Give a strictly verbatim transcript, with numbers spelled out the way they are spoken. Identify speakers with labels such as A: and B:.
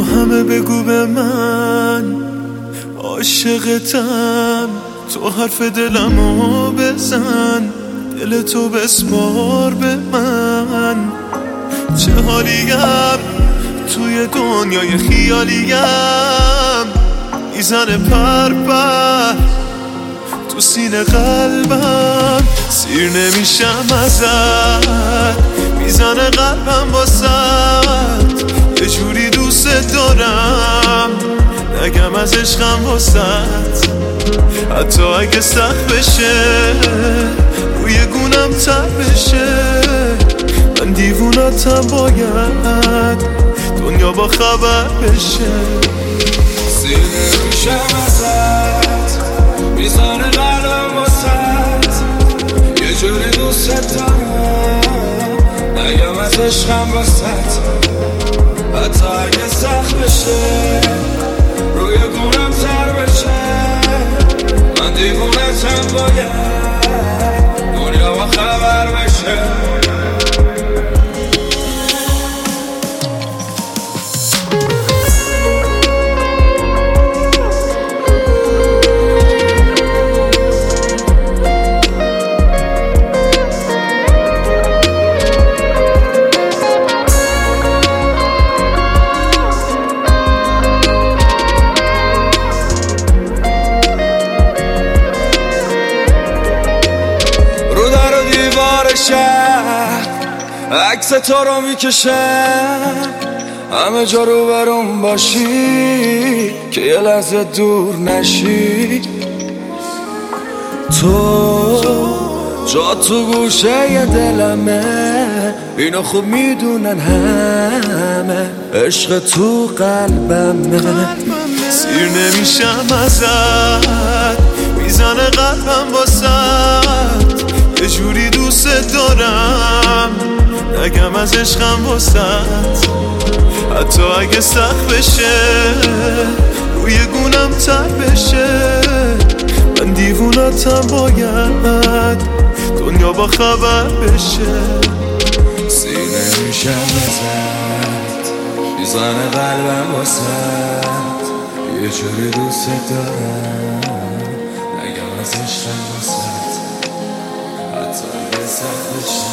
A: همه بگو به من عاشقتم، تو حرف دلمو بزن، دل تو بسپار به من. چه حالیم توی دنیای خیالیم، میزنه پر پر تو سینه قلبم، سیر نمیشم ازت، میزنه قلبم واسد، یه جوری دوست دارم نگم از عشقم واسد. حتی اگه سخت بشه روی گونم تر بشه، من دیوونتم باید دنیا با خبر بشه.
B: سیر نمیشم ازت، میزنه قلبم واسد، یه جوری دوست دارم نگم از عشقم واسد. حتی اگه سخت بشه روی گونم تر بشه، من دیوونتم باید دنیا با خبر بشه. عکس تو رو میکشم همه جا رو برام باشی که یه لحظه دور نشی. تو جا تو گوشه ی دلمه، اینو خوب میدونن همه، عشق تو قلبمه.
A: سیر نمیشم ازت، میزنه قلبم واسد، یه جوری دوست دارم نگم از عشقم واسد. حتی اگه سخت بشه روی گونم تر بشه، من دیوونتم باید دنیا با خبر بشه.
B: سیر نمیشم ازت، میزنه قلبم واسد، یه جوری دوست دارم نگم از عشقم واسد. حتی اگه سخت بشه